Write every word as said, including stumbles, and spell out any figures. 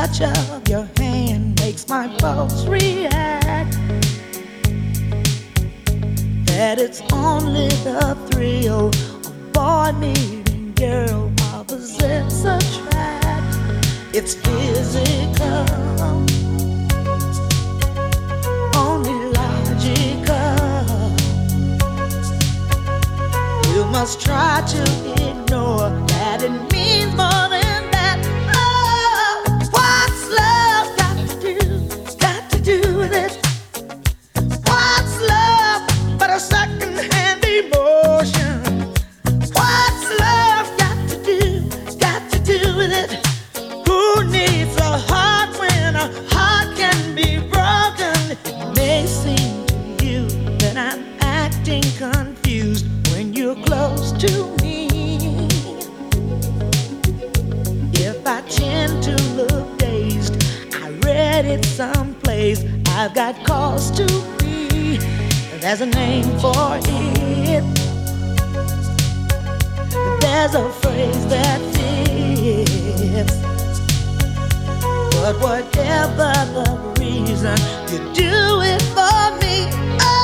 touch of your hand makes my pulse react. That it's only the thrill of boy meeting girl opposites attract. It's physical, only logical. You must try to ignore that it means more than that. Oh, what's love got to do, got to do with it? What's love but a second-hand emotion? What's love got to do, got to do with it? Who needs a heart when a heart can be broken? It may seem to you that I'm acting confused when you're close to me. If I tend to look dazed, I read it someplace. I've got cause to be. There's a name for it. There's a phrase that fits. But whatever the reason, you do it for me. Oh,